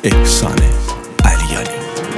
احسان علیانی.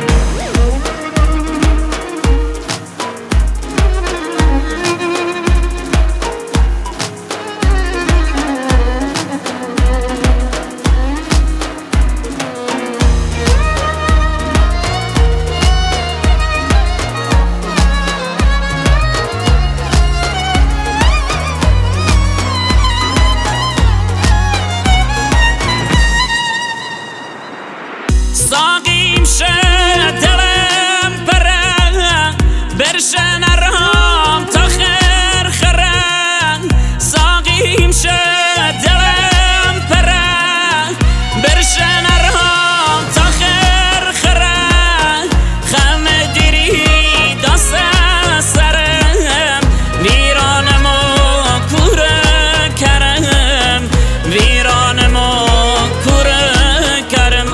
ساقیم شه دلم پره برشه نرام تا خیر خره. ساقیم شه دلم پره برشه نرام تا خیر خره. خم دیری دست سرم ویرانم و کوره کرم. ویرانم و کوره کرم.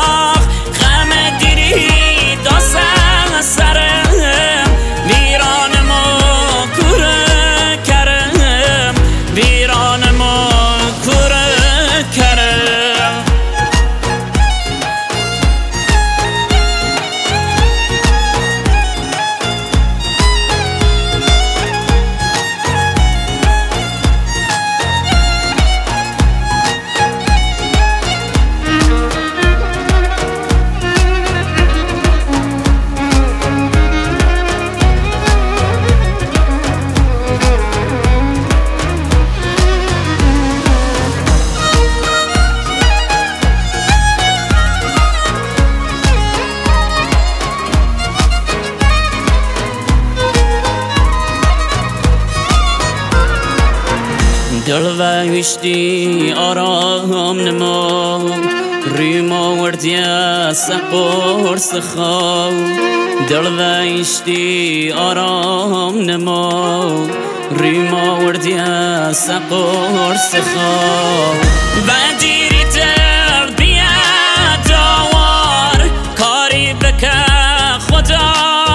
دل ویشتی آرام نما ریما وردی سقور سخا. دل ویشتی آرام نما ریما وردی سقور سخا. و دیری تر بیاد دوار کاری بکه خدا.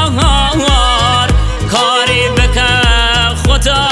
کاری بکه خدا.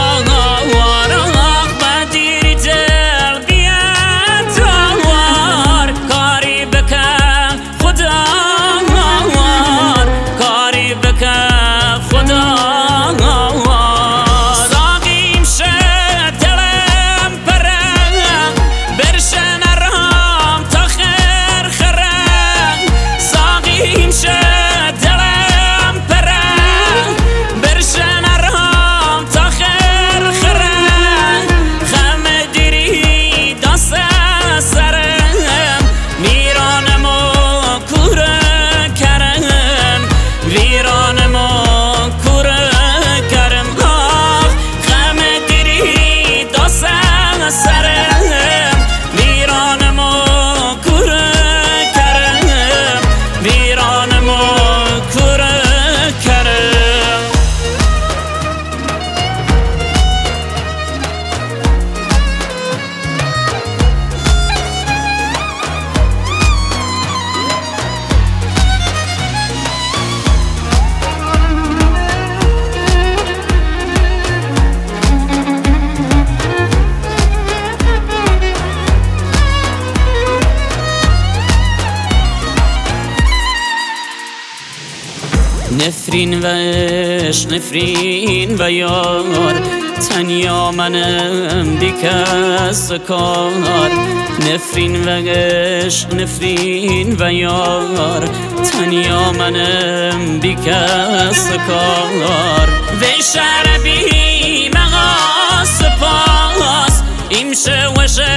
نفرین و عشق نفرین و یار تنیا منم بی کس کار. نفرین و عشق نفرین و یار تنیا منم بی کس کار. و شربی مغاس پاس ایمشه و